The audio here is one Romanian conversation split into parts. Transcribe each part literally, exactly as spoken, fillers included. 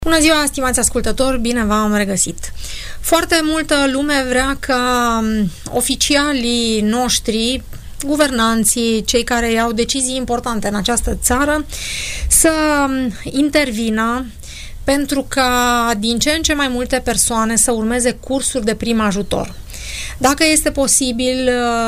Bună ziua, stimați ascultători, bine v-am regăsit. Foarte multă lume vrea ca oficialii noștri, guvernanții, cei care iau decizii importante în această țară, să intervină pentru ca din ce în ce mai multe persoane să urmeze cursuri de prim ajutor. Dacă este posibil,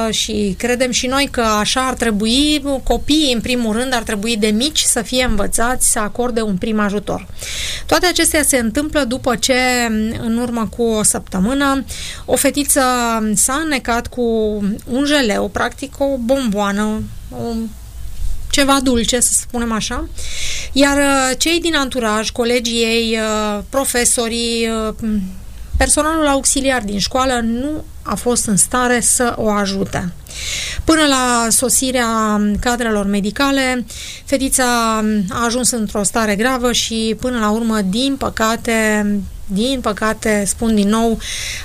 și credem și noi că așa ar trebui, copiii în primul rând ar trebui de mici să fie învățați să acorde un prim ajutor. Toate acestea se întâmplă după ce în urmă cu o săptămână o fetiță s-a înnecat cu un jeleu, practic o bomboană, o ceva dulce, să spunem așa, iar cei din anturaj, colegii ei, profesorii, personalul auxiliar din școală nu a fost în stare să o ajute. Până la sosirea cadrelor medicale, fetița a ajuns într-o stare gravă și până la urmă, din păcate, din păcate, spun din nou,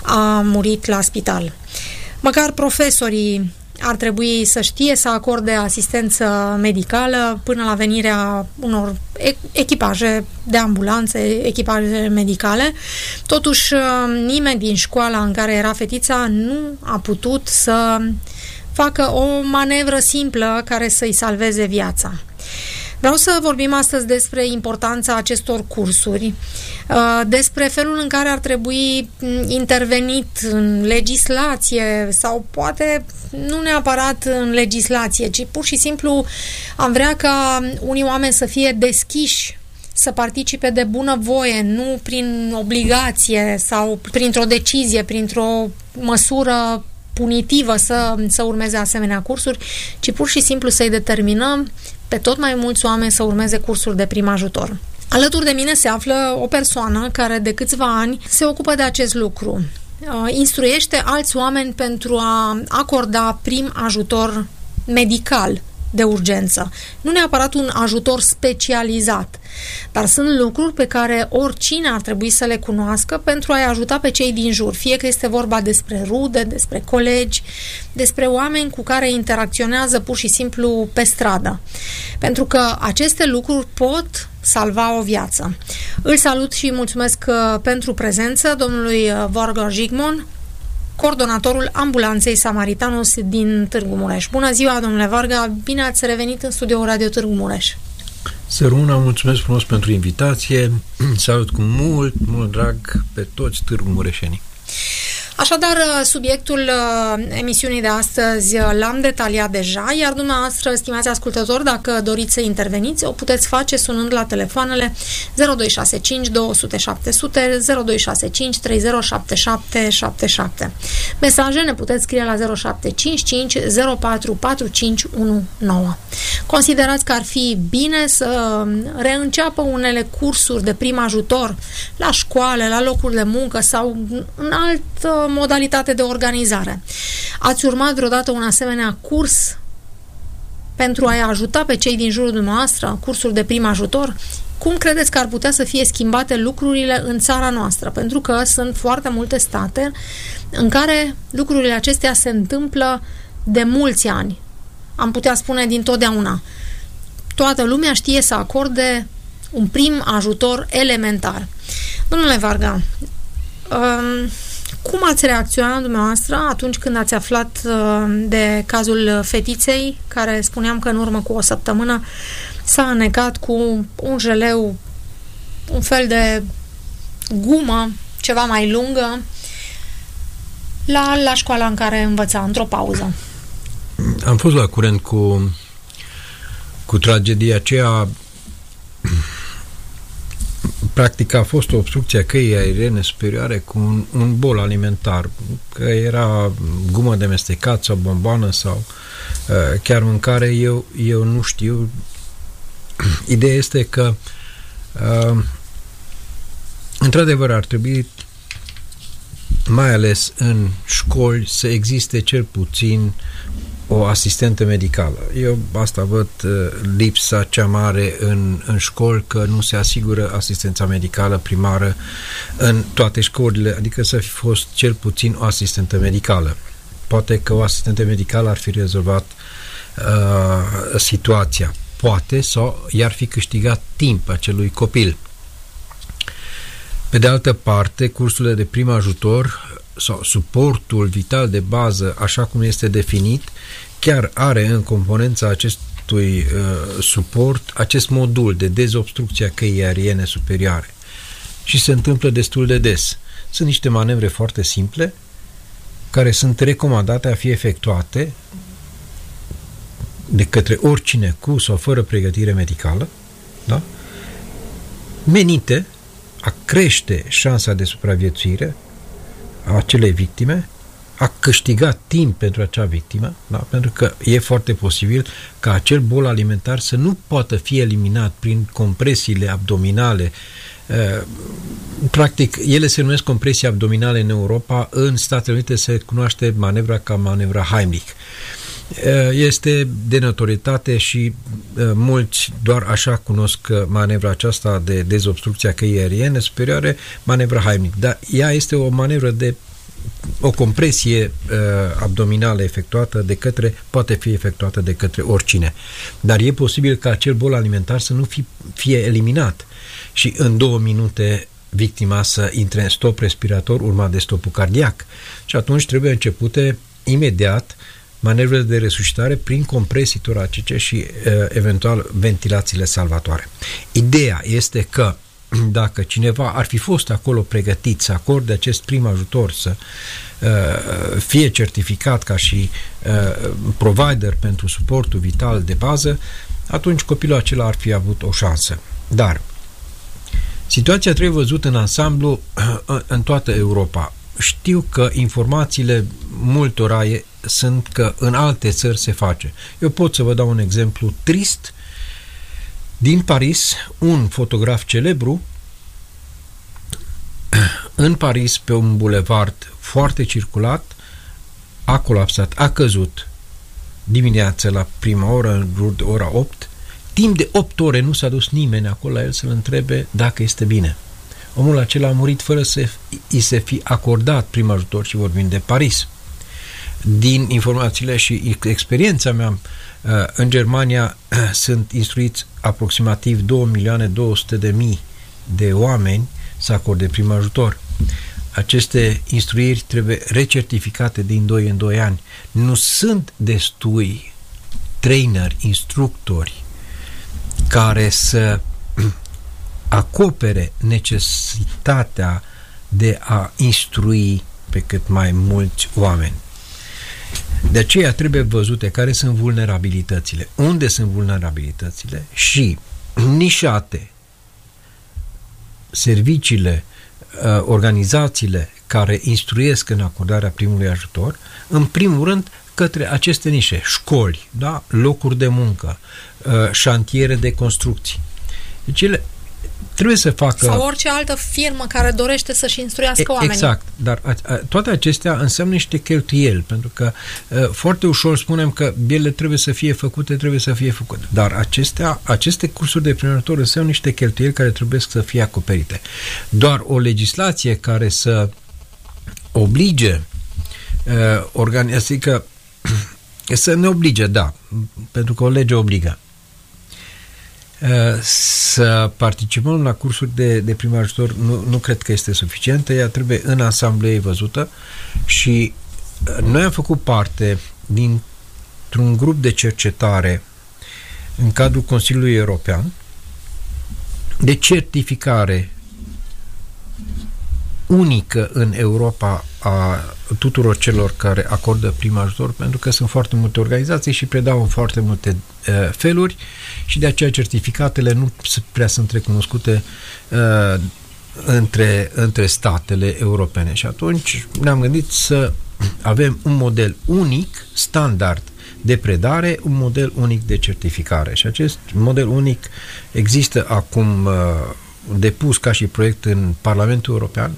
a murit la spital. Măcar profesorii ar trebui să știe să acorde asistență medicală până la venirea unor echipaje de ambulanțe, echipaje medicale. Totuși, nimeni din școala în care era fetița nu a putut să facă o manevră simplă care să-i salveze viața. Vreau să vorbim astăzi despre importanța acestor cursuri, despre felul în care ar trebui intervenit în legislație sau poate nu neapărat în legislație, ci pur și simplu am vrea ca unii oameni să fie deschiși să participe de bunăvoie, nu prin obligație sau printr-o decizie, printr-o măsură punitivă să, să urmeze asemenea cursuri, ci pur și simplu să-i determinăm pe tot mai mulți oameni să urmeze cursuri de prim ajutor. Alături de mine se află o persoană care de câțiva ani se ocupă de acest lucru. Instruiește alți oameni pentru a acorda prim ajutor medical de urgență. Nu neapărat un ajutor specializat, dar sunt lucruri pe care oricine ar trebui să le cunoască pentru a-i ajuta pe cei din jur, fie că este vorba despre rude, despre colegi, despre oameni cu care interacționează pur și simplu pe stradă. Pentru că aceste lucruri pot salva o viață. Îl salut și mulțumesc pentru prezență domnului Varga Jigmon, coordonatorul ambulanței Samaritanus din Târgu Mureș. Bună ziua, domnule Varga, bine ați revenit în studioul Radio Târgu Mureș. Săruna, mulțumesc frumos pentru invitație. Salut cu mult, mult drag pe toți târgu mureșenii. Așadar, subiectul emisiunii de astăzi l-am detaliat deja, iar dumneavoastră, stimați ascultători, dacă doriți să interveniți, o puteți face sunând la telefoanele zero doi șase cinci două zero zero șapte zero zero, zero doi șase cinci trei zero șapte șapte șapte șapte. Mesaje ne puteți scrie la zero șapte cinci cinci zero patru patru cinci unu nouă. Considerați că ar fi bine să reînceapă unele cursuri de prim ajutor la școală, la locuri de muncă sau în altă modalitate de organizare. Ați urmat vreodată un asemenea curs pentru a-i ajuta pe cei din jurul dumneavoastră, cursuri de prim ajutor? Cum credeți că ar putea să fie schimbate lucrurile în țara noastră? Pentru că sunt foarte multe state în care lucrurile acestea se întâmplă de mulți ani. Am putea spune dintotdeauna. Toată lumea știe să acorde un prim ajutor elementar. Domnule Varga, um, cum ați reacționat dumneavoastră atunci când ați aflat uh, de cazul fetiței, care spuneam că în urmă cu o săptămână s-a înnecat cu un jeleu, un fel de gumă, ceva mai lungă, la, la școala în care învăța, într-o pauză? Am fost la curent cu, cu tragedia aceea. Practic a fost o obstrucție a căii aeriene superioare cu un, un bol alimentar, că era gumă de mestecat sau bomboană sau uh, chiar mâncare, eu, eu nu știu. Ideea este că uh, într-adevăr ar trebui, mai ales în școli, să existe cel puțin o asistentă medicală. Eu asta văd uh, lipsa cea mare în, în școli, că nu se asigură asistența medicală primară în toate școlile, adică să fi fost cel puțin o asistentă medicală. Poate că o asistentă medicală ar fi rezolvat uh, situația. Poate, sau i-ar fi câștigat timp acelui copil. Pe de altă parte, cursurile de prim ajutor sau suportul vital de bază, așa cum este definit, chiar are în componența acestui uh, suport acest modul de dezobstrucție a căii aeriene superioare. Și se întâmplă destul de des. Sunt niște manevre foarte simple care sunt recomandate a fi efectuate de către oricine cu sau fără pregătire medicală, da? Menite a crește șansa de supraviețuire a acelei victime, a câștiga timp pentru acea victimă, da? Pentru că e foarte posibil ca acel bol alimentar să nu poată fi eliminat prin compresiile abdominale. Practic, ele se numesc compresii abdominale în Europa, în Statele Unite se cunoaște manevra ca manevra Heimlich. Este de notorietate și mulți doar așa cunosc manevra aceasta de dezobstrucție a căii aeriene superioare, manevra Heimlich. Dar ea este o manevră de o compresie uh, abdominală efectuată de către, poate fi efectuată de către oricine. Dar e posibil ca acel bol alimentar să nu fi, fie eliminat și în două minute victima să intre în stop respirator urmat de stopul cardiac. Și atunci trebuie începute imediat manevrele de resuscitare prin compresii toracice și uh, eventual ventilațiile salvatoare. Ideea este că dacă cineva ar fi fost acolo pregătit să acorde acest prim ajutor, să uh, fie certificat ca și uh, provider pentru suportul vital de bază, atunci copilul acela ar fi avut o șansă. Dar situația trebuie văzută în ansamblu uh, în toată Europa. Știu că informațiile multora e, sunt că în alte țări se face. Eu pot să vă dau un exemplu trist. Din Paris, un fotograf celebru în Paris, pe un bulevard foarte circulat, a colapsat, a căzut dimineața la prima oră, în jur de ora opt. Timp de opt ore nu s-a dus nimeni acolo la el să-l întrebe dacă este bine. Omul acela a murit fără să îi se fi acordat prim ajutor și vorbim de Paris. Din informațiile și experiența mea, în Germania sunt instruiți aproximativ două milioane două sute de mii de oameni să acorde prim ajutor. Aceste instruiri trebuie recertificate din doi în doi ani. Nu sunt destui traineri, instructori care să acopere necesitatea de a instrui pe cât mai mulți oameni. De aceea trebuie văzute care sunt vulnerabilitățile, unde sunt vulnerabilitățile și nișate serviciile, organizațiile care instruiesc în acordarea primului ajutor, în primul rând către aceste nișe, școli, da? Locuri de muncă, șantiere de construcții. Deci ele trebuie să facă... Sau orice altă firmă care dorește să-și instruiască oamenii. Exact, dar a, a, toate acestea înseamnă niște cheltuieli, pentru că a, foarte ușor spunem că ele trebuie să fie făcute, trebuie să fie făcute, dar acestea, aceste cursuri de prim ajutor înseamnă niște cheltuieli care trebuie să fie acoperite. Doar o legislație care să oblige organizații, să ne oblige, da, pentru că o lege obligă, să participăm la cursuri de, de prim ajutor nu, nu cred că este suficientă, ea trebuie în ansamblu ei văzută și noi am făcut parte dintr-un grup de cercetare în cadrul Consiliului European de certificare unică în Europa a tuturor celor care acordă prim ajutor, pentru că sunt foarte multe organizații și predau în foarte multe uh, feluri și de aceea certificatele nu prea sunt recunoscute uh, între, între statele europene. Și atunci ne-am gândit să avem un model unic, standard de predare, un model unic de certificare. Și acest model unic există acum uh, depus ca și proiect în Parlamentul European.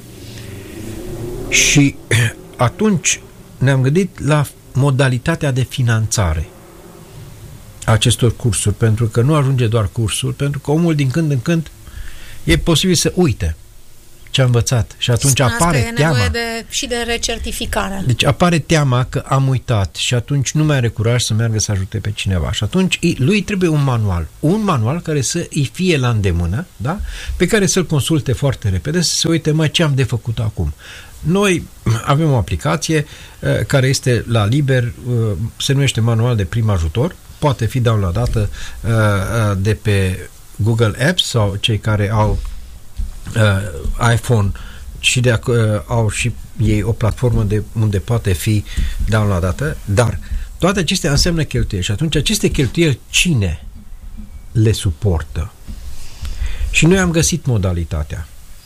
Și atunci ne-am gândit la modalitatea de finanțare a acestor cursuri, pentru că nu ajunge doar cursul, pentru că omul din când în când e posibil să uite. ce a învățat. Și atunci Spuneați apare că e teama. nevoie de, și de recertificare. Deci apare teama că am uitat și atunci nu mai are curaj să meargă să ajute pe cineva. Și atunci lui trebuie un manual. Un manual care să îi fie la îndemână, da? Pe care să-l consulte foarte repede, să se uite, mă, ce am de făcut acum. Noi avem o aplicație uh, care este la liber, uh, se numește Manual de Prim Ajutor, poate fi downloadată uh, uh, de pe Google Apps sau cei care au uh, iPhone și de, uh, au și ei o platformă de unde poate fi downloadată, dar toate acestea înseamnă cheltuieli și atunci aceste cheltuieli cine le suportă? Și noi am găsit modalitatea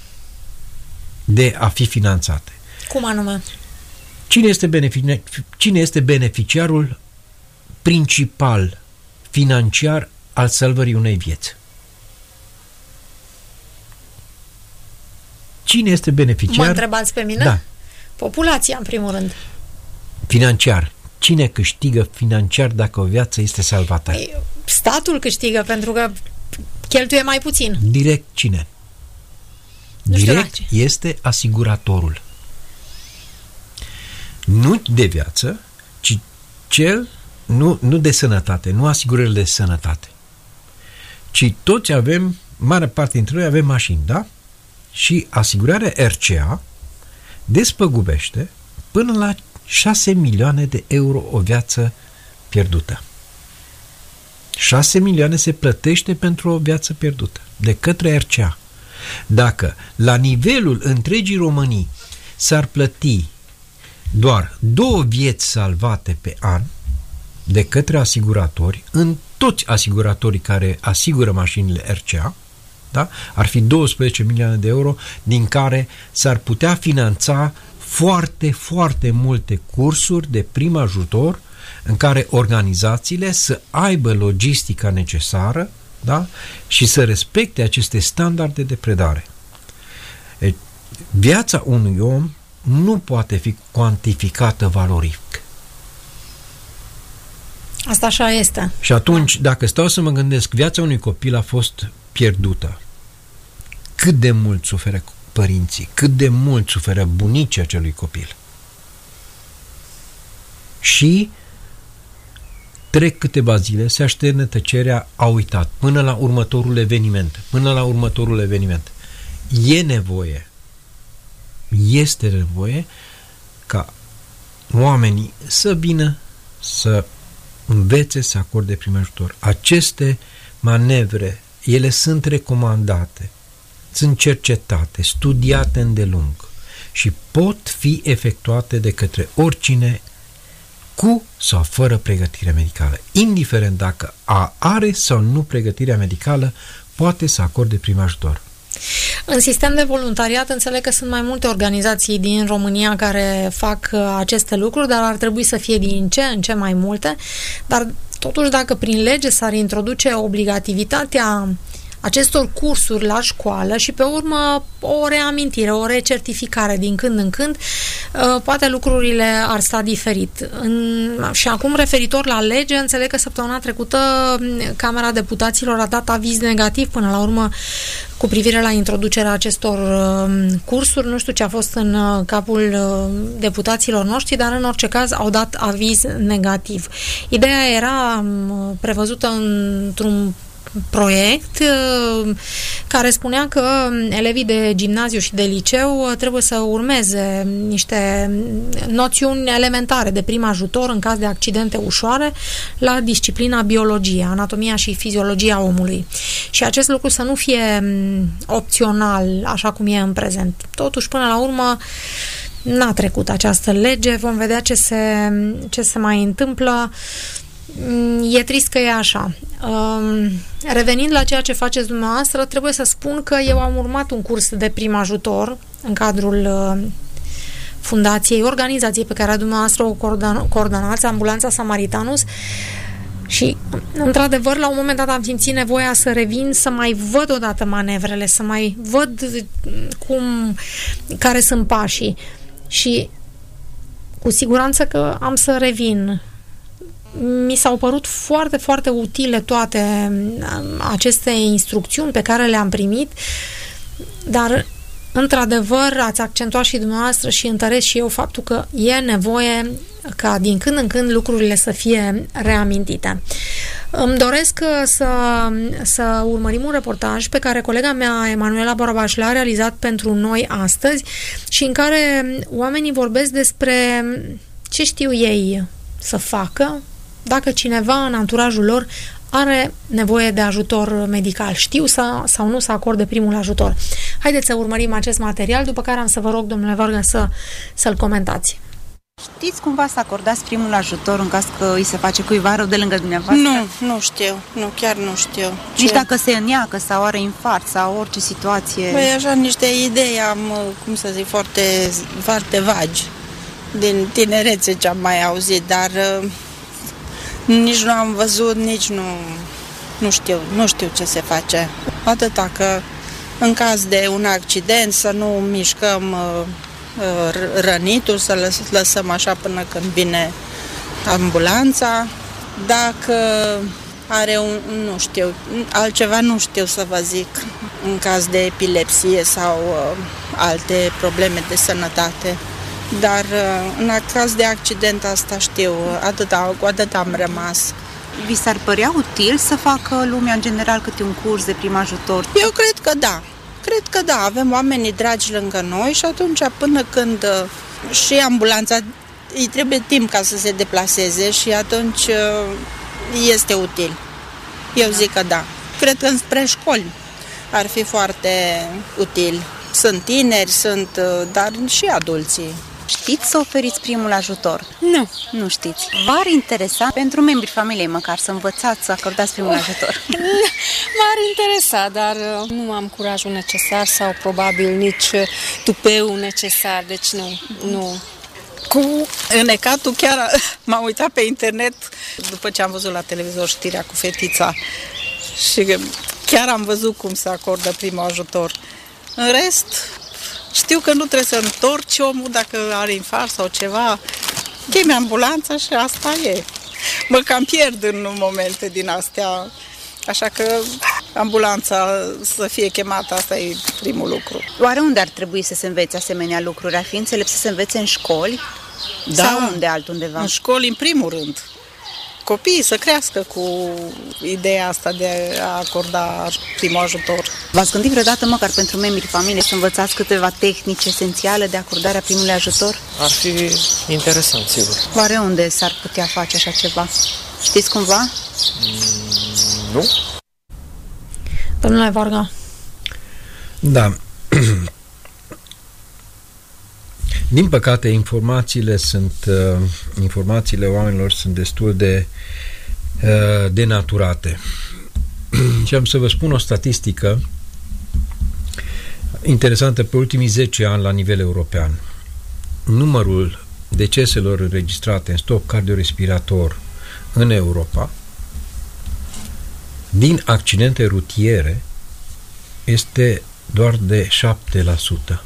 de a fi finanțate. Cum anume? Cine este, benefici- cine este beneficiarul principal financiar al salvării unei vieți? Cine este beneficiar? Mă întrebați pe mine? Da. Populația, în primul rând. Financiar. Cine câștigă financiar dacă o viață este salvată? Păi, statul câștigă, pentru că cheltuie mai puțin. Direct cine? Nu știu Direct este asiguratorul. Nu de viață, ci cel, nu, nu de sănătate, nu asigurările de sănătate. Ci toți avem, mare parte dintre noi avem mașini, da? Și asigurarea R C A despăgubește până la șase milioane de euro o viață pierdută. șase milioane se plătește pentru o viață pierdută de către R C A. Dacă la nivelul întregii Românii s-ar plăti doar două vieți salvate pe an de către asiguratori, în toți asiguratorii care asigură mașinile R C A, da? Ar fi douăsprezece milioane de euro, din care s-ar putea finanța foarte, foarte multe cursuri de prim ajutor în care organizațiile să aibă logistica necesară, da? Și să respecte aceste standarde de predare. E, viața unui om nu poate fi cuantificată valoric. Asta așa este. Și atunci, dacă stau să mă gândesc, viața unui copil a fost pierdută. Cât de mult suferă părinții, cât de mult suferă bunicii acelui copil. Și trec câteva zile, se așterne tăcerea, a uitat, până la următorul eveniment, până la următorul eveniment. E nevoie, este nevoie ca oamenii să vină să învețe să acorde prim ajutor. Aceste manevre, ele sunt recomandate, sunt cercetate, studiate îndelung și pot fi efectuate de către oricine cu sau fără pregătire medicală. Indiferent dacă a, are sau nu pregătirea medicală, poate să acorde prim ajutor. În sistem de voluntariat înțeleg că sunt mai multe organizații din România care fac aceste lucruri, dar ar trebui să fie din ce în ce mai multe. Dar totuși, dacă prin lege s-ar introduce obligativitatea acestor cursuri la școală și pe urmă o reamintire, o recertificare din când în când, poate lucrurile ar sta diferit. În, și acum, referitor la lege, înțeleg că săptămâna trecută Camera Deputaților a dat aviz negativ până la urmă cu privire la introducerea acestor cursuri. Nu știu ce a fost în capul deputaților noștri, dar în orice caz au dat aviz negativ. Ideea era prevăzută într-un proiect care spunea că elevii de gimnaziu și de liceu trebuie să urmeze niște noțiuni elementare de prim ajutor în caz de accidente ușoare la disciplina biologie, anatomia și fiziologia omului. Și acest lucru să nu fie opțional, așa cum e în prezent. Totuși, până la urmă, n-a trecut această lege, vom vedea ce se, ce se mai întâmplă. E trist că e așa. Revenind la ceea ce faceți dumneavoastră, trebuie să spun că eu am urmat un curs de prim ajutor în cadrul fundației, organizației pe care dumneavoastră o coordonați, Ambulanța Samaritanus, și, într-adevăr, la un moment dat am simțit nevoia să revin, să mai văd odată manevrele, să mai văd cum, care sunt pașii. Și cu siguranță că am să revin. Mi s-au părut foarte, foarte utile toate aceste instrucțiuni pe care le-am primit, dar într-adevăr, ați accentuat și dumneavoastră și întăresc și eu faptul că e nevoie ca din când în când lucrurile să fie reamintite. Îmi doresc să, să urmărim un reportaj pe care colega mea, Emanuela Barabaș, l-a realizat pentru noi astăzi și în care oamenii vorbesc despre ce știu ei să facă dacă cineva în anturajul lor are nevoie de ajutor medical. Știu să, sau nu să acorde primul ajutor. Haideți să urmărim acest material, după care am să vă rog, domnule Varga, să, să-l comentați. Știți cumva să acordați primul ajutor în caz că îi se face cuiva rău de lângă dumneavoastră? Nu, nu știu. Nu, chiar nu știu. Nici Ce? Dacă se îneacă sau are infarct sau orice situație? Păi așa niște idei am, cum să zic, foarte, foarte vagi. Din tinerețe ce am mai auzit, dar nici nu am văzut, nici nu, nu știu, nu știu ce se face. Atâta că în caz de un accident să nu mișcăm rănitul, să lăsăm așa până când vine ambulanța. Dacă are un, nu știu, altceva nu știu să vă zic, în caz de epilepsie sau uh, alte probleme de sănătate. Dar uh, în caz de accident asta știu, atâta, cu atât am rămas. Vi s-ar părea util să facă lumea în general câte un curs de prim ajutor? Eu cred că da. Cred că da, avem oamenii dragi lângă noi și atunci până când uh, și ambulanța, îi trebuie timp ca să se deplaseze și atunci uh, este util. Eu zic că da. Cred că înspre școli ar fi foarte util. Sunt tineri, sunt, uh, dar și adulții. Știți să oferiți primul ajutor? Nu. Nu știți. V-ar interesa pentru membrii familiei măcar să învățați să acordați primul oh. ajutor? M-ar interesa, dar nu am curajul necesar sau probabil nici tupeul necesar, deci nu, nu. Cu înecatul chiar m-am uitat pe internet după ce am văzut la televizor știrea cu fetița și chiar am văzut cum se acordă primul ajutor. În rest, știu că nu trebuie să întorci omul dacă are infarct sau ceva. Chemi ambulanța și asta e. Mă cam pierd în momente din astea. Așa că ambulanța să fie chemată, asta e primul lucru. Oare unde ar trebui să se învețe asemenea lucruri? Ar fi înțelept să se învețe în școli? Da, sau unde altundeva? În școli în primul rând. Copiii să crească cu ideea asta de a acorda primul ajutor. V-ați gândit vreodată măcar pentru membrii familiei să învățați câteva tehnici esențiale de acordarea primului ajutor? Ar fi interesant, sigur. Oare unde s-ar putea face așa ceva? Știți cumva? Mm, nu. Domnule Varga. Da. Din păcate, informațiile sunt uh, informațiile oamenilor sunt destul de uh, denaturate. Și am să vă spun o statistică interesantă pe ultimii zece ani la nivel european. Numărul deceselor înregistrate în stop cardiorespirator în Europa din accidente rutiere este doar de șapte la sută.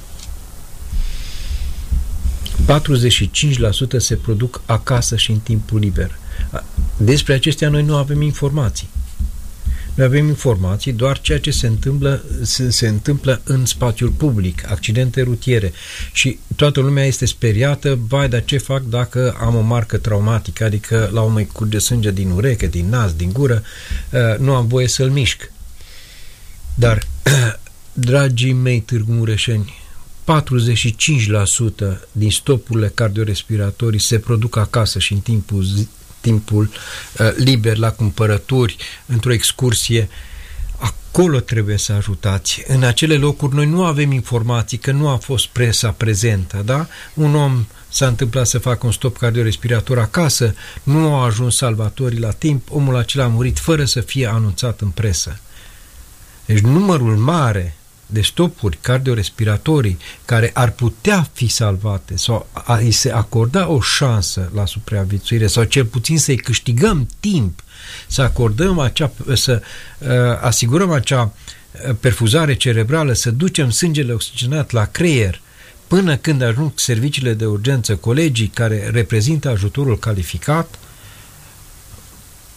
patruzeci și cinci la sută se produc acasă și în timpul liber. Despre acestea noi nu avem informații. Noi avem informații doar ceea ce se întâmplă, se, se întâmplă în spațiul public, accidente rutiere. Și toată lumea este speriată, vai, dar ce fac dacă am o marcă traumatică, adică la o mă curge sânge din ureche, din nas, din gură, nu am voie să-l mișc. Dar, dragii mei târgumureșeni, patruzeci și cinci la sută din stopurile cardiorespiratorii se produc acasă și în timpul, zi, timpul uh, liber, la cumpărături, într-o excursie. Acolo trebuie să ajutați. În acele locuri noi nu avem informații, că nu a fost presa prezentă, da? Un om s-a întâmplat să facă un stop cardiorespirator acasă, nu au ajuns salvatorii la timp, omul acela a murit fără să fie anunțat în presă. Deci numărul mare de stopuri cardiorespiratorii care ar putea fi salvate sau a, îi se acorda o șansă la supraviețuire sau cel puțin să-i câștigăm timp, să acordăm acea, să uh, asigurăm acea perfuzare cerebrală, să ducem sângele oxigenat la creier până când ajung serviciile de urgență, colegii care reprezintă ajutorul calificat,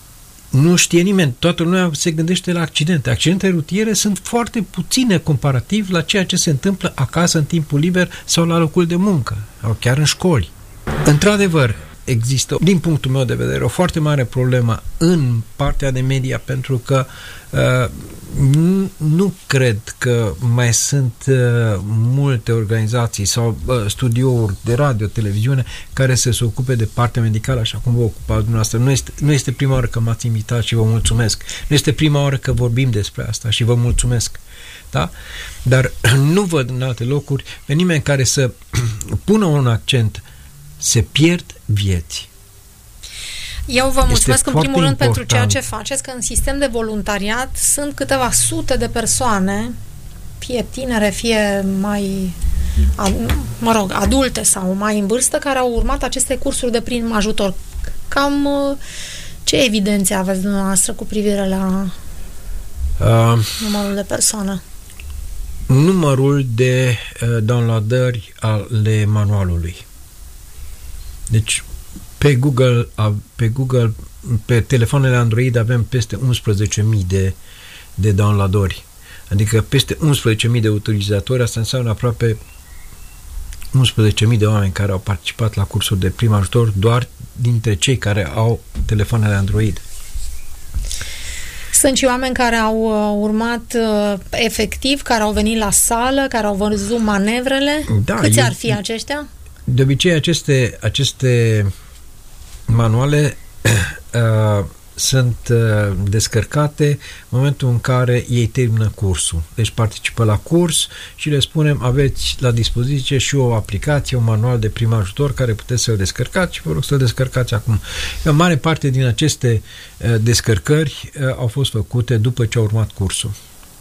nu știe nimeni, toată lumea se gândește la accidente. Accidente rutiere sunt foarte puține comparativ la ceea ce se întâmplă acasă în timpul liber sau la locul de muncă, sau chiar în școli. Într-adevăr, există, din punctul meu de vedere, o foarte mare problemă în partea de media, pentru că uh, nu, nu cred că mai sunt uh, multe organizații sau uh, studiouri de radio, televiziune, care să se ocupe de partea medicală, așa cum vă ocupați dumneavoastră. Nu este, nu este prima oară că m-ați invitat și vă mulțumesc. Nu este prima oară că vorbim despre asta și vă mulțumesc. Da? Dar nu văd în alte locuri pe nimeni care să pună un accent. Se pierd vieți. Eu vă mulțumesc în primul rând important pentru ceea ce faceți, că în sistem de voluntariat sunt câteva sute de persoane, fie tinere, fie mai, mă rog, adulte sau mai în vârstă, care au urmat aceste cursuri de prim ajutor. Cam ce evidențe aveți dumneavoastră cu privire la uh, numărul de persoane? Numărul de uh, downloadări ale manualului. Deci, pe Google, pe Google, pe telefoanele Android avem peste unsprezece mii de, de downloadări. Adică peste unsprezece mii de utilizatori, asta înseamnă aproape unsprezece mii de oameni care au participat la cursuri de prim ajutor doar dintre cei care au telefoanele Android. Sunt și oameni care au urmat uh, efectiv, care au venit la sală, care au văzut manevrele. Da, câți eu, ar fi aceștia? De obicei, aceste, aceste manuale uh, sunt uh, descărcate în momentul în care ei termină cursul. Deci participă la curs și le spunem, aveți la dispoziție și o aplicație, un manual de prim ajutor care puteți să-l descărcați și vă rog să-l descărcați acum. O mare parte din aceste uh, descărcări uh, au fost făcute după ce a urmat cursul.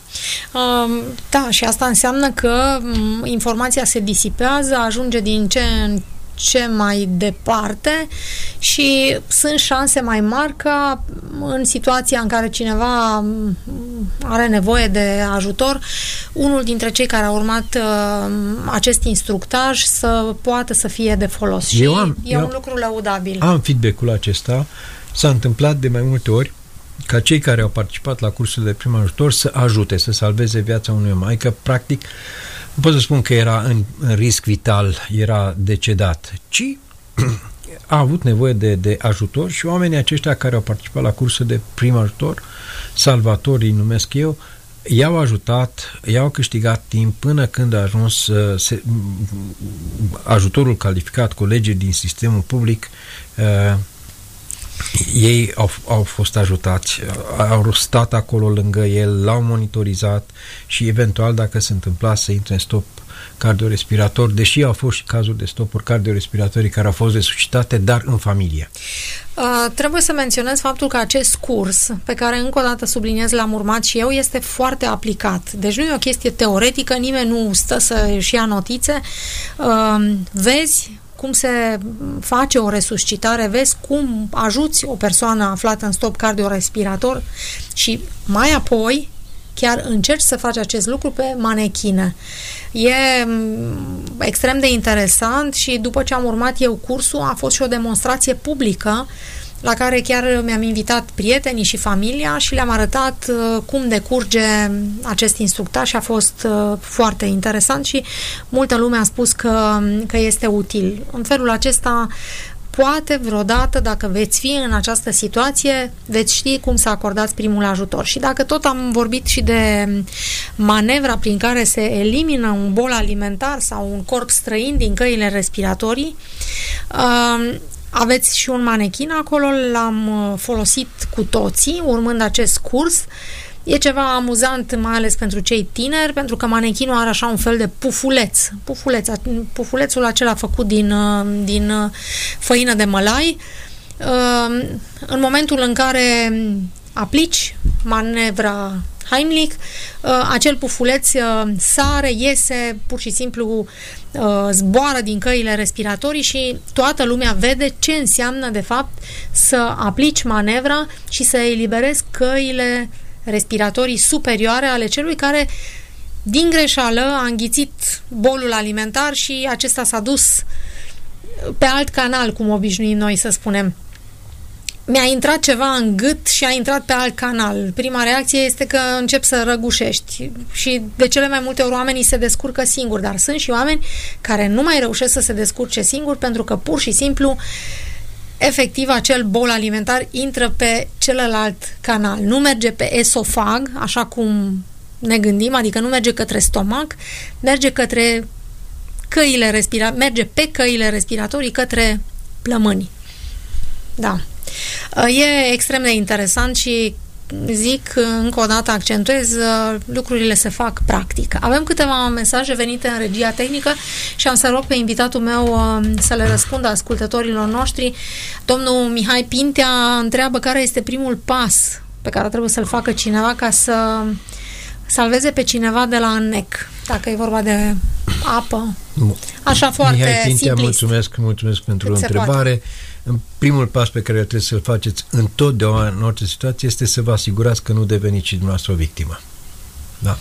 Da, și asta înseamnă că informația se disipează, ajunge din ce în ce mai departe și sunt șanse mai mari ca în situația în care cineva are nevoie de ajutor, unul dintre cei care au urmat uh, acest instructaj să poată să fie de folos. Și eu am, e eu un lucru lăudabil. Am feedback-ul acesta, s-a întâmplat de mai multe ori ca cei care au participat la cursul de prim ajutor să ajute, să salveze viața unui om. Adică, practic, nu pot să spun că era în, în risc vital, era decedat, ci a avut nevoie de, de ajutor și oamenii aceștia care au participat la cursul de prim ajutor, salvatorii numesc eu, i-au ajutat, i-au câștigat timp până când a ajuns uh, se, ajutorul calificat, colegii din sistemul public, uh, ei au, au fost ajutați, au stat acolo lângă el, l-au monitorizat și eventual, dacă se întâmpla să intre în stop cardiorespirator, deși au fost și cazuri de stopuri cardiorespiratorii care au fost resuscitate, dar în familie. Uh, trebuie să menționez faptul că acest curs, pe care încă o dată subliniez, l-am urmat și eu, este foarte aplicat. Deci nu e o chestie teoretică, nimeni nu stă să-și ia notițe. Uh, vezi cum se face o resuscitare, vezi cum ajuți o persoană aflată în stop cardiorespirator și mai apoi chiar încerci să faci acest lucru pe manechine. E extrem de interesant și după ce am urmat eu cursul, a fost și o demonstrație publică la care chiar mi-am invitat prietenii și familia și le-am arătat uh, cum decurge acest instructaj și a fost uh, foarte interesant și multă lume a spus că, că este util. În felul acesta, poate vreodată, dacă veți fi în această situație, veți ști cum să acordați primul ajutor. Și dacă tot am vorbit și de manevra prin care se elimină un bol alimentar sau un corp străin din căile respiratorii, uh, aveți și un manechin acolo, l-am folosit cu toții, urmând acest curs. E ceva amuzant, mai ales pentru cei tineri, pentru că manechinul are așa un fel de pufuleț. Pufuleț, pufulețul acela făcut din, din făină de mălai. În momentul în care aplici manevra Heimlich, acel pufuleț sare, iese, pur și simplu zboară din căile respiratorii și toată lumea vede ce înseamnă de fapt să aplici manevra și să eliberezi căile respiratorii superioare ale celui care din greșeală a înghițit bolul alimentar și acesta s-a dus pe alt canal, cum obișnuim noi să spunem. mi-a intrat ceva în gât și a intrat pe alt canal. Prima reacție este că încep să răgușești și de cele mai multe ori oamenii se descurcă singuri, dar sunt și oameni care nu mai reușesc să se descurce singuri pentru că pur și simplu efectiv acel bol alimentar intră pe celălalt canal. Nu merge pe esofag, așa cum ne gândim, adică nu merge către stomac, merge către căile respira- merge pe căile respiratorii către plămâni. Da. E extrem de interesant și zic, încă o dată accentuez, lucrurile se fac practic. Avem câteva mesaje venite în regia tehnică și am să rog pe invitatul meu să le răspundă ascultătorilor noștri. Domnul Mihai Pintea întreabă care este primul pas pe care trebuie să-l facă cineva ca să salveze pe cineva de la înnec, dacă e vorba de apă. Așa foarte Mihai Pintea, simplist. mulțumesc, mulțumesc pentru Cât întrebare. În primul pas pe care trebuie să-l faceți întotdeauna în orice situație este să vă asigurați că nu deveniți și dumneavoastră o victimă. Da.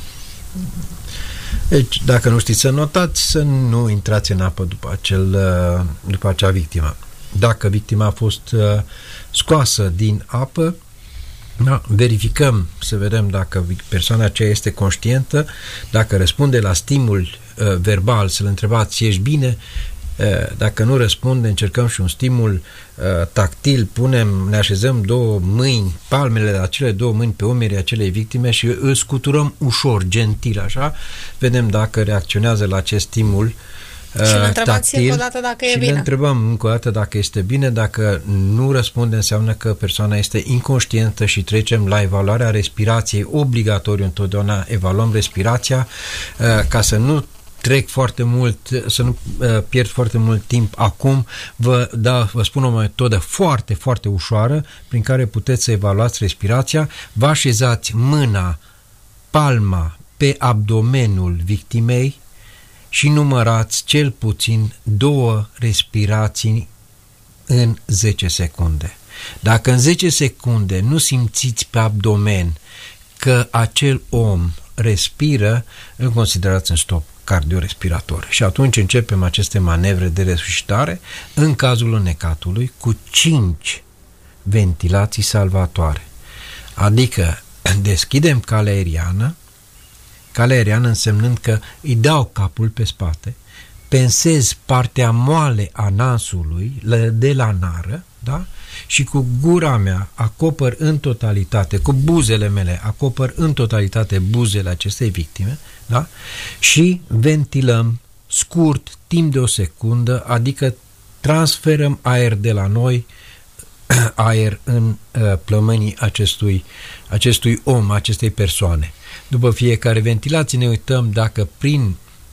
Deci, dacă nu știți să notați, să nu intrați în apă după, acel, după acea victimă. Dacă victima a fost scoasă din apă, da, verificăm să vedem dacă persoana aceea este conștientă, dacă răspunde la stimul uh, verbal, să-l întrebați, ești bine? Uh, dacă nu răspunde, încercăm și un stimul uh, tactil, punem, ne așezăm două mâini, palmele de acele două mâini pe umerii acelei victime și îl scuturăm ușor, gentil, așa, vedem dacă reacționează la acest stimul și ne întrebați tactil, încă o dată dacă e și bine. ne întrebăm încă o dată dacă este bine. Dacă nu răspunde, înseamnă că persoana este inconștientă și trecem la evaluarea respirației. Obligatoriu întotdeauna evaluăm respirația ca să nu trec foarte mult, să nu pierd foarte mult timp acum. Vă, da, vă spun o metodă foarte, foarte ușoară prin care puteți să evaluați respirația. Vă așezați mâna, palma pe abdomenul victimei și numărați cel puțin două respirații în zece secunde. Dacă în zece secunde nu simțiți pe abdomen că acel om respiră, îl considerați în stop cardiorespirator. Și atunci începem aceste manevre de resuscitare în cazul înnecatului cu cinci ventilații salvatoare. Adică deschidem calea aeriană, calea aeriană însemnând că îi dau capul pe spate, pensez partea moale a nasului de la nară, da? Și cu gura mea acopăr în totalitate, cu buzele mele acopăr în totalitate buzele acestei victime, da? Și ventilăm scurt, timp de o secundă, adică transferăm aer de la noi, aer în uh, plămânii acestui, acestui om, acestei persoane. După fiecare ventilație ne uităm dacă prin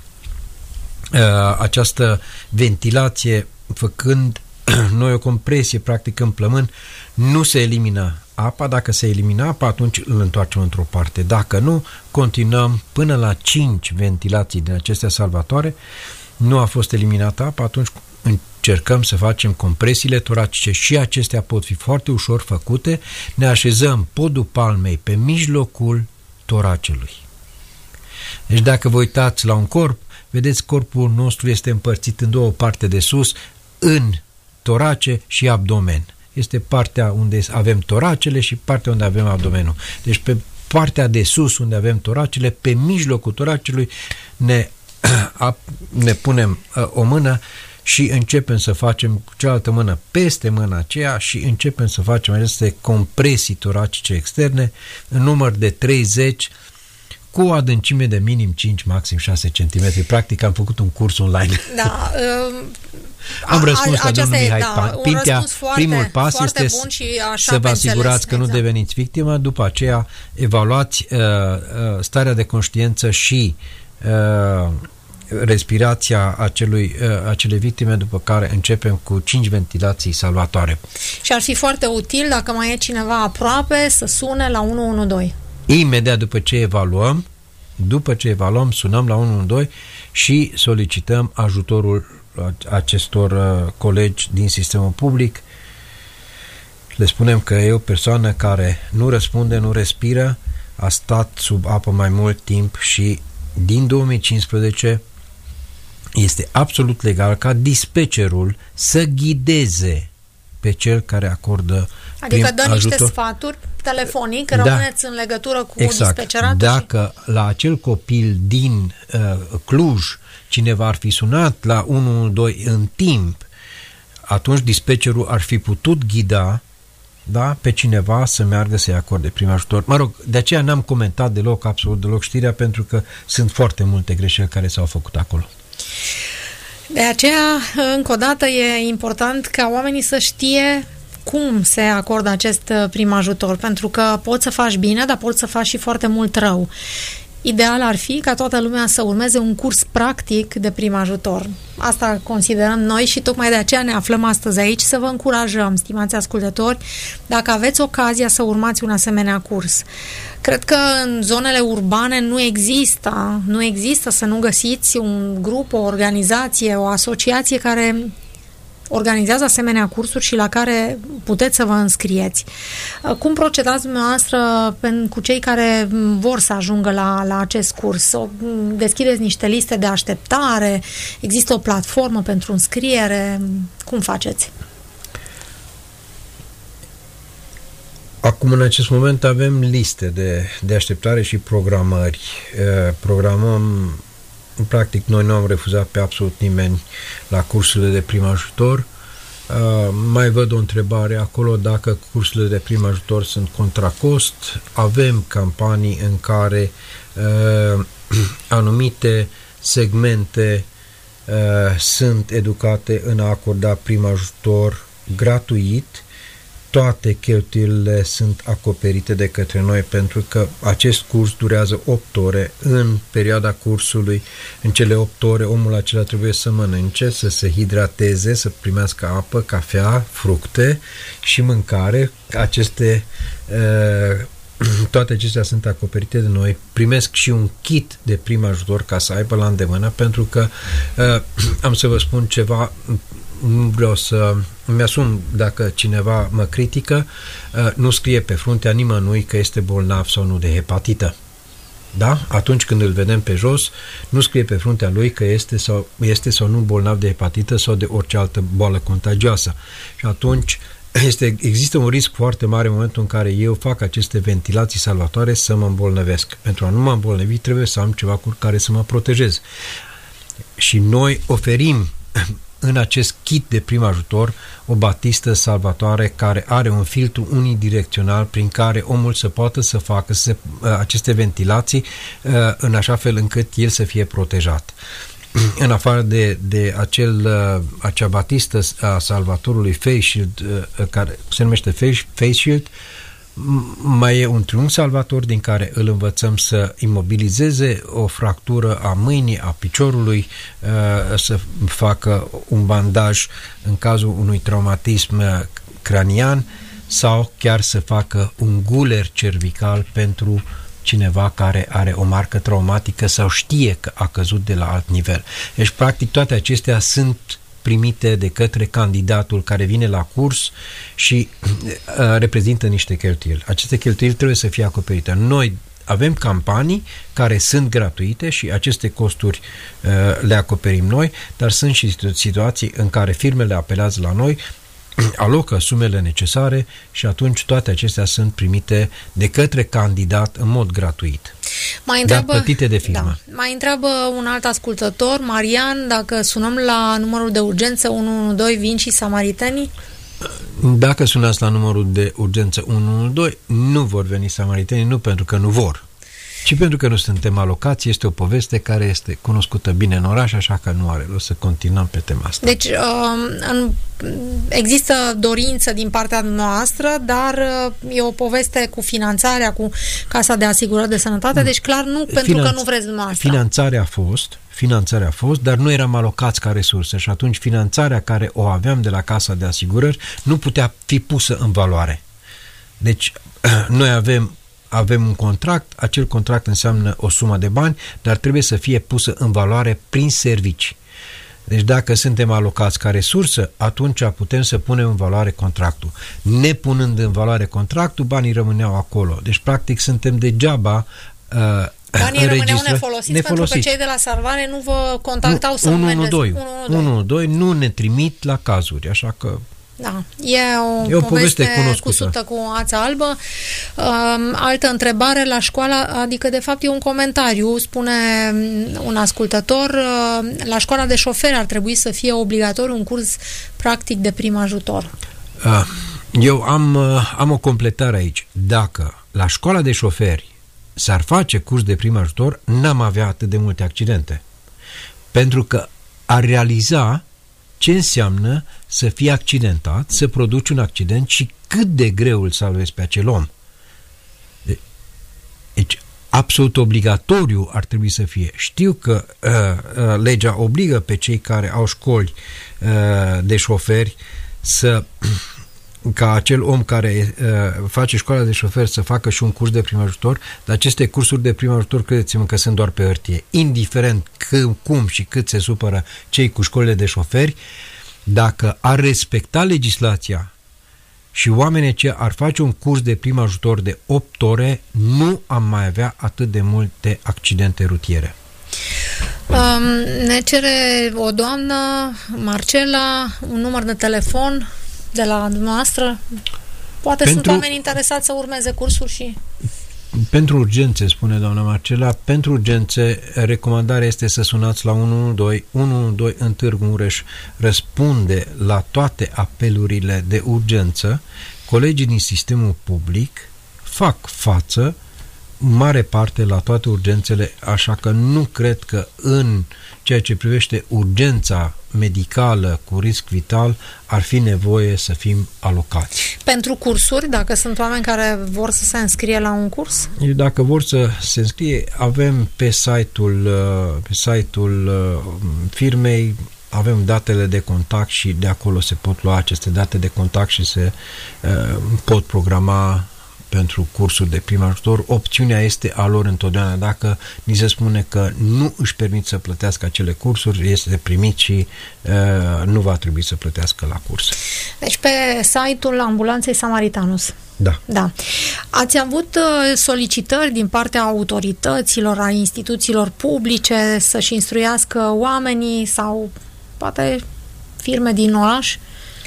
uh, această ventilație, făcând noi o compresie practic în plămân, nu se elimină apa. Dacă se elimină apa, atunci îl întoarcem într-o parte. Dacă nu, continuăm până la cinci ventilații din acestea salvatoare. Nu a fost eliminată apa, atunci încercăm să facem compresiile toracice și acestea pot fi foarte ușor făcute. Ne așezăm podul palmei pe mijlocul toracelui. Deci dacă vă uitați la un corp, vedeți corpul nostru este împărțit în două, parte de sus, în torace și abdomen. Este partea unde avem toracele și partea unde avem abdomenul. Deci pe partea de sus unde avem toracele, pe mijlocul toracelui ne, ne punem o mână și începem să facem cu cealaltă mână peste mâna aceea și începem să facem aceste compresii toracice externe în număr de treizeci cu o adâncime de minim cinci, maxim șase centimetri. Practic am făcut un curs online. Da. Uh, am răspuns la domnul Mihai da, Pintea. Foarte, primul pas este să vă asigurați că exact. nu deveniți victimă, după aceea evaluați uh, uh, starea de conștiință și uh, respirația acelui, uh, acelei victime, după care începem cu cinci ventilații salvatoare. Și ar fi foarte util, dacă mai e cineva aproape, să sune la unu unu doi. Imediat după ce evaluăm, după ce evaluăm, sunăm la unu unu doi și solicităm ajutorul acestor uh, colegi din sistemul public. Le spunem că e o persoană care nu răspunde, nu respiră, a stat sub apă mai mult timp și din două mii cincisprezece este absolut legal ca dispetcherul să ghideze pe cel care acordă Adică dă niște ajutor. sfaturi telefonic, Da. rămâneți în legătură cu Exact. dispeceratul. Dacă și... la acel copil din uh, Cluj cineva ar fi sunat la unu unu doi în timp, atunci dispecerul ar fi putut ghida, da, pe cineva să meargă să-i acorde prim ajutor. Mă rog, de aceea n-am comentat deloc, absolut deloc știrea, pentru că sunt foarte multe greșeli care s-au făcut acolo. De aceea, încă o dată, e important ca oamenii să știe cum se acordă acest prim ajutor, pentru că poți să faci bine, dar poți să faci și foarte mult rău. Ideal ar fi ca toată lumea să urmeze un curs practic de prim ajutor. Asta considerăm noi și tocmai de aceea ne aflăm astăzi aici, să vă încurajăm, stimați ascultători, dacă aveți ocazia să urmați un asemenea curs. Cred că în zonele urbane nu există, nu există să nu găsiți un grup, o organizație, o asociație care organizează asemenea cursuri și la care puteți să vă înscrieți. Cum procedați dumneavoastră cu cei care vor să ajungă la, la acest curs? O, deschideți niște liste de așteptare? Există o platformă pentru înscriere? Cum faceți? Acum, în acest moment, avem liste de, de așteptare și programări. Programăm, practic, noi nu am refuzat pe absolut nimeni la cursurile de prim ajutor. Uh, mai văd o întrebare acolo dacă cursurile de prim ajutor sunt contra cost. Avem campanii în care uh, anumite segmente uh, sunt educate în a acorda prim ajutor gratuit. Toate cheltuielile sunt acoperite de către noi, pentru că acest curs durează opt ore. În perioada cursului, în cele opt ore, omul acela trebuie să mănânce, să se hidrateze, să primească apă, cafea, fructe și mâncare. Aceste, toate acestea sunt acoperite de noi. Primesc și un kit de prim ajutor ca să aibă la îndemână, pentru că am să vă spun ceva. Nu vreau să îmi asum dacă cineva mă critică, nu scrie pe fruntea nimănui că este bolnav sau nu de hepatită. Da? Atunci când îl vedem pe jos, nu scrie pe fruntea lui că este sau, este sau nu bolnav de hepatită sau de orice altă boală contagioasă. Și atunci este, există un risc foarte mare în momentul în care eu fac aceste ventilații salvatoare să mă îmbolnăvesc. Pentru a nu mă îmbolnăvi trebuie să am ceva cu care să mă protejez. Și noi oferim în acest kit de prim ajutor o batistă salvatoare care are un filtru unidirecțional prin care omul să poată să facă să, aceste ventilații în așa fel încât el să fie protejat. În afară de, de acel, acea batistă a salvatorului Face Shield, care se numește Face Shield, mai e un triunghi salvator din care îl învățăm să imobilizeze o fractură a mâinii, a piciorului, să facă un bandaj în cazul unui traumatism cranian sau chiar să facă un guler cervical pentru cineva care are o marcă traumatică sau știe că a căzut de la alt nivel. Deci, practic, toate acestea sunt primite de către candidatul care vine la curs și uh, reprezintă niște cheltuieli. Aceste cheltuieli trebuie să fie acoperite. Noi avem campanii care sunt gratuite și aceste costuri uh, le acoperim noi, dar sunt și situații în care firmele apelează la noi, alocă sumele necesare și atunci toate acestea sunt primite de către candidat în mod gratuit. Mai întreabă, dar plătite de firmă. Da, mai întreabă un alt ascultător, Marian, dacă sunăm la numărul de urgență unu unu doi, vin și samaritenii? Dacă sunați la numărul de urgență unu unu doi, nu vor veni samaritenii, nu pentru că nu vor, ci pentru că nu suntem alocați. Este o poveste care este cunoscută bine în oraș, așa că nu are rost să continuăm pe tema asta. Deci în, există dorință din partea noastră, dar e o poveste cu finanțarea, cu Casa de Asigurări de Sănătate, deci clar nu pentru Finanț, că nu vreți dumneavoastră. Finanțarea a fost, finanțarea a fost, dar nu eram alocați ca resursă și atunci finanțarea care o aveam de la Casa de Asigurări nu putea fi pusă în valoare. Deci noi avem avem un contract, acel contract înseamnă o sumă de bani, dar trebuie să fie pusă în valoare prin servicii. Deci dacă suntem alocați ca resursă, atunci putem să punem în valoare contractul. Nepunând în valoare contractul, banii rămâneau acolo. Deci practic suntem degeaba uh, banii rămâneau nefolosiți, nefolosiți pentru că cei de la salvare nu vă contactau să unu unu doi unu unu doi nu ne trimit la cazuri, așa că Da, e o, e o poveste, poveste cusută cu ața albă. Um, altă întrebare la școală, adică de fapt e un comentariu, spune un ascultător, uh, la școala de șoferi ar trebui să fie obligatoriu un curs practic de prim ajutor. Uh, eu am, uh, am o completare aici. Dacă la școala de șoferi s-ar face curs de prim ajutor, n-am avea atât de multe accidente. Pentru că ar realiza ce înseamnă să fii accidentat, să produci un accident și cât de greu îl salvezi pe acel om. Deci, absolut obligatoriu ar trebui să fie. Știu că uh, uh, legea obligă pe cei care au școli uh, de șoferi să ca acel om care uh, face școala de șofer să facă și un curs de prim ajutor, dar aceste cursuri de prim ajutor, credeți-mă că sunt doar pe hârtie. Indiferent c- cum și cât se supără cei cu școlile de șoferi, dacă ar respecta legislația și oamenii ce ar face un curs de prim ajutor de opt ore, nu am mai avea atât de multe accidente rutiere. Um, ne cere o doamnă, Marcela, un număr de telefon de la dumneavoastră. Poate pentru, sunt oameni interesați să urmeze cursuri și... Pentru urgențe, spune doamna Marcela, pentru urgențe, recomandarea este să sunați la unu unu doi. unu unu doi în Târgu Mureș răspunde la toate apelurile de urgență. Colegii din sistemul public fac față mare parte la toate urgențele, așa că nu cred că în ceea ce privește urgența medicală cu risc vital ar fi nevoie să fim alocați. Pentru cursuri, dacă sunt oameni care vor să se înscrie la un curs? Dacă vor să se înscrie, avem pe site-ul, pe site-ul firmei, avem datele de contact și de acolo se pot lua aceste date de contact și se uh, pot programa pentru cursuri de prim ajutor. Opțiunea este a lor întotdeauna. Dacă ni se spune că nu își permit să plătească acele cursuri, este primit și uh, nu va trebui să plătească la curs. Deci pe site-ul Ambulanței Samaritanus. Da. Da. Ați avut solicitări din partea autorităților, a instituțiilor publice să-și instruiască oamenii sau poate firme din oraș?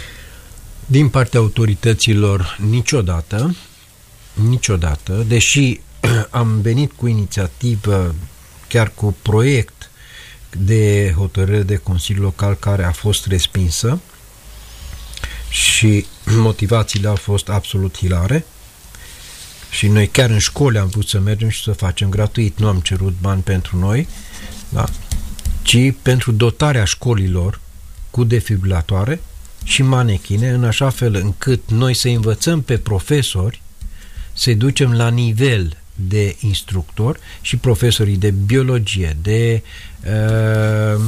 Din partea autorităților niciodată, niciodată, deși am venit cu inițiativă, chiar cu proiect de hotărâre de Consiliu Local care a fost respinsă și motivațiile au fost absolut hilare și noi chiar în școli am vrut să mergem și să facem gratuit, nu am cerut bani pentru noi, da? Ci pentru dotarea școlilor cu defibrilatoare și manechine, în așa fel încât noi să învățăm pe profesori să-i ducem la nivel de instructor și profesorii de biologie, de uh,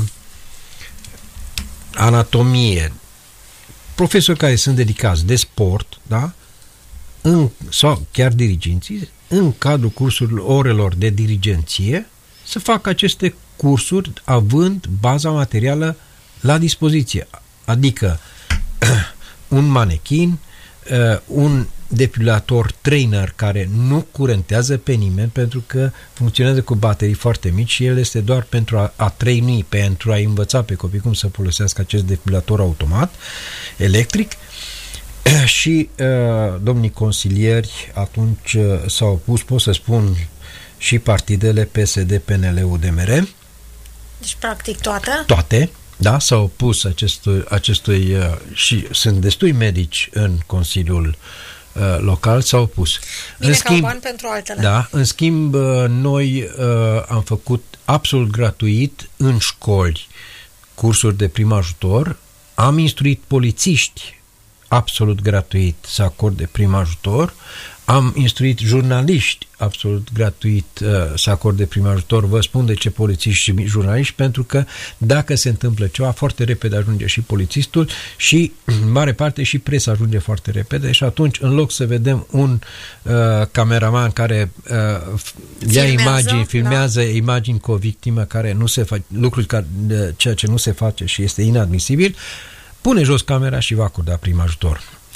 anatomie, profesori care sunt dedicați de sport, da? În, sau chiar dirigenții, în cadrul cursurilor, orelor de dirigenție, să facă aceste cursuri având baza materială la dispoziție. Adică un manechin, un defibrilator trainer care nu curentează pe nimeni pentru că funcționează cu baterii foarte mici și el este doar pentru a, a traini, pentru a învăța pe copii cum să folosească acest defibrilator automat electric. Și uh, domnii consilieri atunci uh, s-au opus, pot să spun, și partidele P S D, P N L, U D M R. Deci practic toate? Toate, da, s-au opus acestui, acestui uh, și sunt destui medici în Consiliul uh, Local, s-au opus. Bine, în schimb, bani pentru altele. Da, în schimb, uh, noi uh, am făcut absolut gratuit în școli cursuri de prim ajutor, am instruit polițiști absolut gratuit să acorde prim ajutor, am instruit jurnaliști absolut gratuit uh, să acorde prim ajutor. Vă spun de ce polițiști și jurnaliști, pentru că dacă se întâmplă ceva, foarte repede ajunge și polițistul și în mare parte și presa ajunge foarte repede și atunci în loc să vedem un uh, cameraman care uh, ia imagini, filmează da. imagini cu o victimă care nu se face, lucruri care, uh, ceea ce nu se face și este inadmisibil, pune jos camera și va acorda prim ajutor.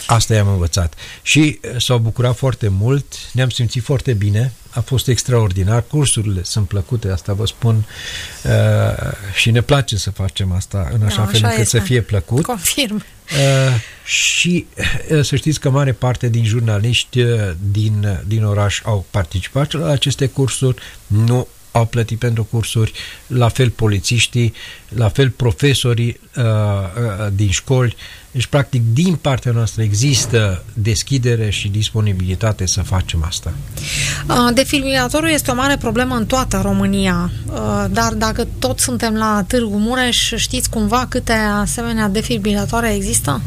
Asta i-am învățat. Și s-au bucurat foarte mult, ne-am simțit foarte bine, a fost extraordinar, cursurile sunt plăcute, asta vă spun, uh, și ne place să facem asta în așa da, fel așa încât este. să fie plăcut. Confirm. Uh, și uh, să știți că mare parte din jurnaliști uh, din, din oraș au participat la aceste cursuri, nu au plătit pentru cursuri, la fel polițiștii, la fel profesorii uh, uh, din școli. Deci, practic, din partea noastră există deschidere și disponibilitate să facem asta. Uh, defibrilatorul este o mare problemă în toată România, uh, dar dacă tot suntem la Târgu Mureș, știți cumva câte asemenea defibrilatoare există?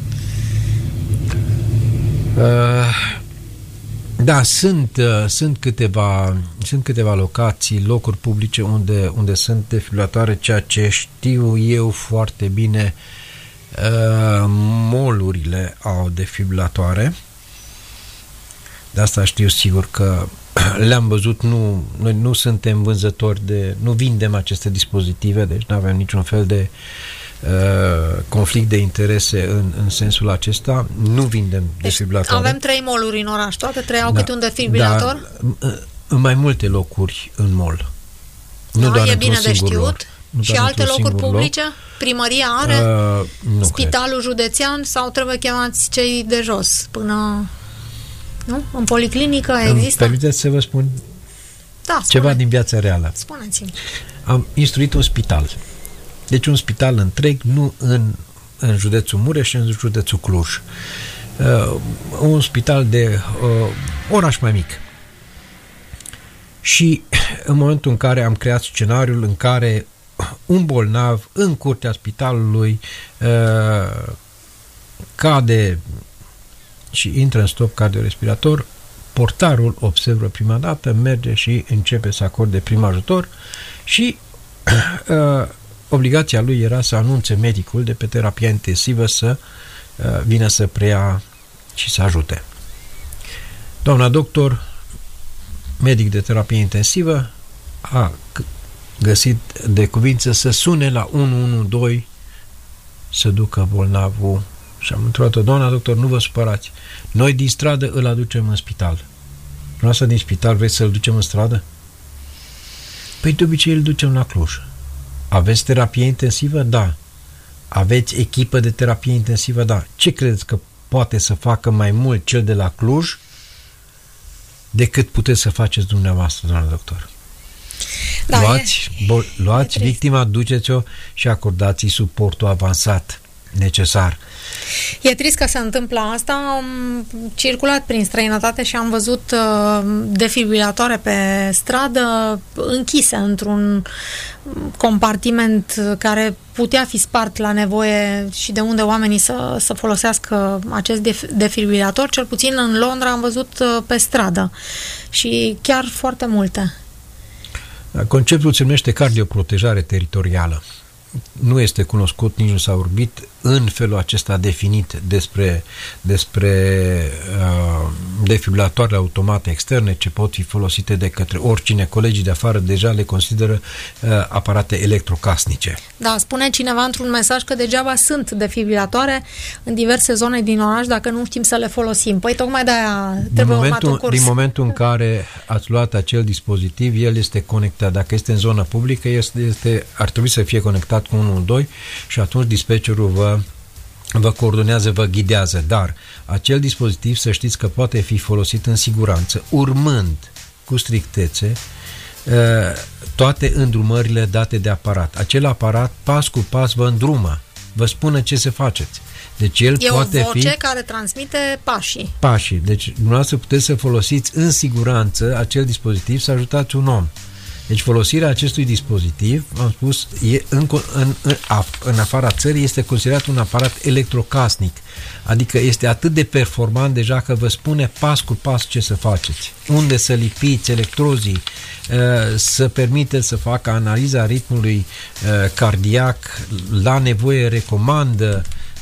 Uh, Da, sunt, uh, sunt, câteva, sunt câteva locații, locuri publice unde, unde sunt defibrilatoare, ceea ce știu eu foarte bine, uh, mall-urile au defibrilatoare. De asta știu sigur că le-am văzut, nu, noi nu suntem vânzători de, nu vindem aceste dispozitive, deci nu avem niciun fel de Uh, conflict de interese în, în sensul acesta, nu vindem deci defibrilatoare. Avem trei mall-uri în oraș, toate trei au da, câte un defibrilator? Da, în mai multe locuri în mall. Nu Da, doar e într-un bine de singur știut. loc. Nu Și doar alte într-un locuri singur publice? Loc. Primăria are? Uh, nu Spitalul cred. Județean sau trebuie chemați cei de jos până... Nu? În policlinică există? Îmi permiteți să vă spun da, ceva din viața reală. Spuneți-mi. Am instruit un spital. Deci un spital întreg, nu în, în județul Mureș, în județul Cluj. Uh, un spital de uh, oraș mai mic. Și în momentul în care am creat scenariul în care un bolnav în curtea spitalului uh, cade și intră în stop cardiorespirator, portarul observă prima dată, merge și începe să acorde prim ajutor și uh, obligația lui era să anunțe medicul de pe terapia intensivă să uh, vină să preia și să ajute. Doamna doctor, medic de terapie intensivă, a găsit de cuvință să sune la unu unu doi să ducă bolnavul și am întrebat-o, doamna doctor, nu vă supărați, noi din stradă îl aducem în spital. Noastră din spital vreți să-l ducem în stradă? Păi de obicei îl ducem la Cluj. Aveți terapie intensivă? Da. Aveți echipă de terapie intensivă? Da. Ce credeți că poate să facă mai mult cel de la Cluj decât puteți să faceți dumneavoastră, doamna doctor? Da, luați e, bol, luați e victima, duceți-o și acordați-i suportul avansat necesar. E trist că se întâmplă asta. Am circulat prin străinătate și am văzut uh, defibrilatoare pe stradă închise într-un compartiment care putea fi spart la nevoie și de unde oamenii să, să folosească acest def- defibrilator. Cel puțin în Londra am văzut uh, pe stradă și chiar foarte multe. Conceptul se numește cardioprotejare teritorială. Nu este cunoscut, nici nu s-a vorbit în felul acesta definit despre, despre uh, defibrilatoarele automate externe ce pot fi folosite de către oricine. Colegii de afară deja le consideră uh, aparate electrocasnice. Da, spune cineva într-un mesaj că degeaba sunt defibrilatoare în diverse zone din oraș dacă nu știm să le folosim. Păi tocmai de-aia trebuie urmat un curs. Din momentul în care ați luat acel dispozitiv, el este conectat. Dacă este în zonă publică, este, este, ar trebui să fie conectat cu unu unu doi și atunci dispatcherul vă, vă coordonează, vă ghidează. Dar acel dispozitiv, să știți că poate fi folosit în siguranță, urmând cu strictețe toate îndrumările date de aparat. Acel aparat, pas cu pas, vă îndrumă, vă spune ce să faceți. Deci el e poate o voce fi care transmite pașii. Pașii. Deci dumneavoastră puteți să folosiți în siguranță acel dispozitiv să ajutați un om. Deci folosirea acestui dispozitiv, am spus, e în, în, în, în afara țării este considerat un aparat electrocasnic, adică este atât de performant deja că vă spune pas cu pas ce să faceți, unde să lipiți electrozii, să permite să facă analiza ritmului cardiac, la nevoie recomandă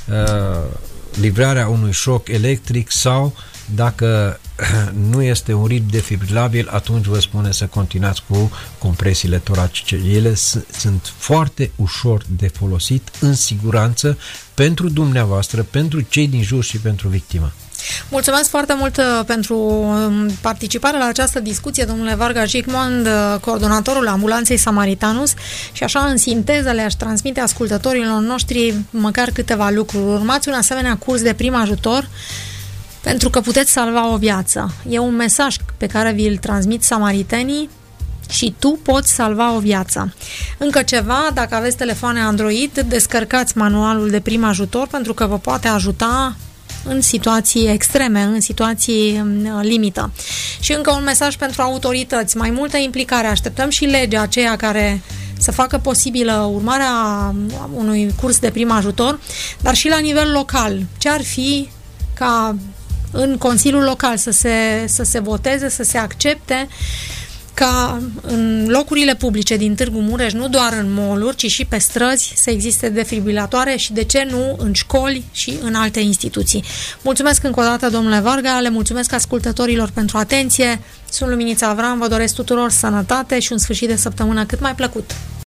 livrarea unui șoc electric sau dacă nu este un ritm defibrilabil, atunci vă spune să continuați cu compresiile toracice. Ele sunt foarte ușor de folosit, în siguranță, pentru dumneavoastră, pentru cei din jur și pentru victimă. Mulțumesc foarte mult pentru participarea la această discuție, domnule Varga Jigmond, coordonatorul Ambulanței Samaritanus, și așa, în sinteză, le-aș transmite ascultătorilor noștri măcar câteva lucruri. Urmați un asemenea curs de prim ajutor pentru că puteți salva o viață. E un mesaj pe care vi-l transmit samaritenii și tu poți salva o viață. Încă ceva, dacă aveți telefoane Android, descărcați manualul de prim ajutor pentru că vă poate ajuta în situații extreme, în situații limită. Și încă un mesaj pentru autorități, mai multă implicare. Așteptăm și legea aceea care să facă posibilă urmarea unui curs de prim ajutor, dar și la nivel local. Ce ar fi ca în Consiliul Local să se, să se voteze, să se accepte ca în locurile publice din Târgu Mureș, nu doar în mall-uri, ci și pe străzi, să existe defibrilatoare și, de ce nu, în școli și în alte instituții. Mulțumesc încă o dată, domnule Varga, le mulțumesc ascultătorilor pentru atenție. Sunt Luminița Avram, vă doresc tuturor sănătate și un sfârșit de săptămână cât mai plăcut.